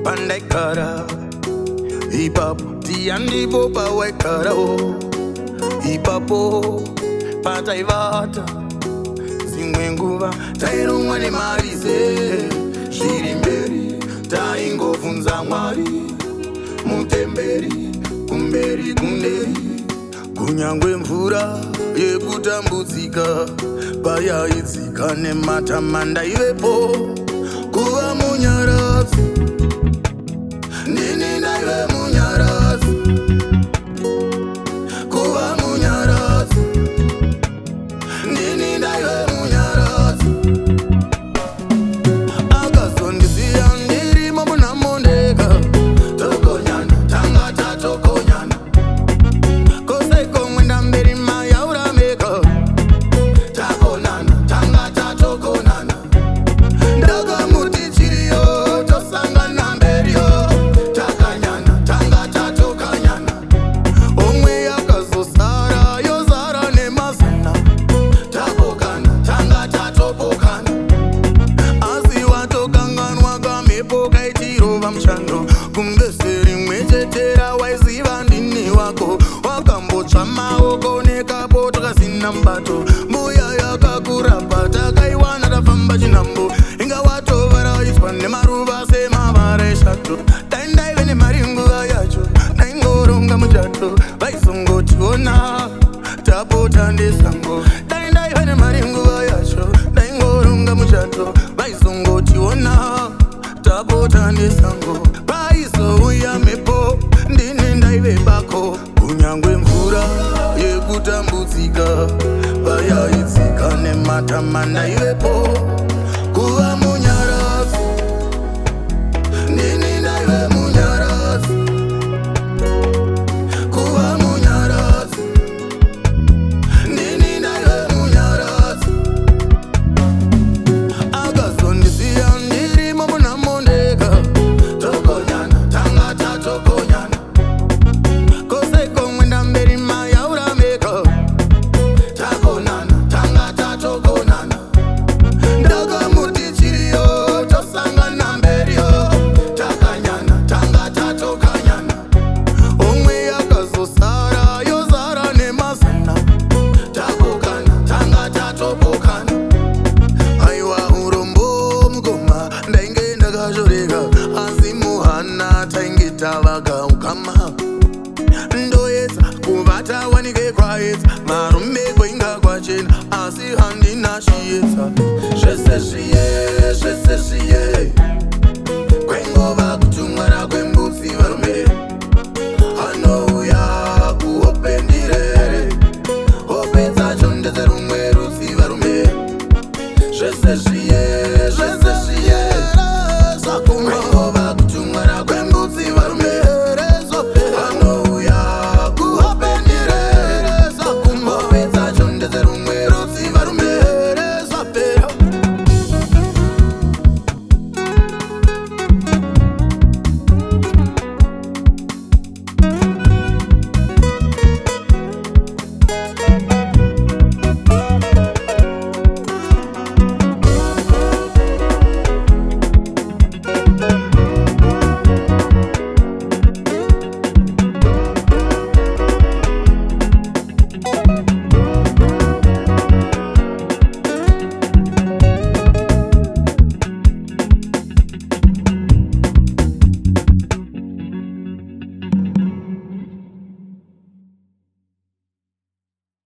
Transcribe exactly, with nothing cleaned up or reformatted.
pandaikara ipapo tiyandivo pawaikarawo ipapo pataivata dzimwe nguva tairumwa nemarize zviri mberi taingobvunza Mwari mutemberi kumberi kunderi kunyangwe mvura yekutambudzika payaidzika nematamanda ivepo kuva munyaradzi ndini ndaive munyaradzi kuva munyaradzi ndini ndaive munyaradzi akazondisiya ndirimo munamondeka tokonyana tanga tatokonyana kosaiko mwenda mberi mayaurameka takonana tanga tatokonana ndakamuti chiriyo tosangana mberiyo takanyana tanga tatokanyana omwe yakazosara yozara nemazana tapokana tanga tatopokana asi watokanganwa kamhepo kaitirova mushando kumbeseri mwechetera waiziva ndini wako wakambotsva maoko nekapo takasina mubato mbuya yakakurapa takaiwana tafamba chinhambo inga watovaraiswa nemaruva semavara eshato dai ndaive nemari nguva yacho ndaingoronga muchato vaizongotiona tapota ndesango dai ndaive nemari nguva yacho ndaingoronga muchato vaizongotiona tapota ndesango vaizouya mhepo ndini ndaive bako kunyangwe mvura yekutambudzika vayaidzika nematamanda ivepo kuva munyaradzi ndini ndaive munyaradzi kuva munyaradzi ndini ndaive munyaradzi akazondisiya ndirimo munamondeka tokonyana tanga tatokonyana kosaiko mwenda mberi mayaurameka takonana tanga tatokonana ndakamuti chiriyo tosangana mberiyo takanyana tanga tatokanyana omwe yakazosara yozara nemazana tapokana tanga tatopokana aiwa urombo mugoma ndainge ndakazvoreka asi muhana tainge tavaga ukama ndoedza kuvata wanike kwaedza marume kwainga kwachena asi handina chiedza zvese zviye zvese zviye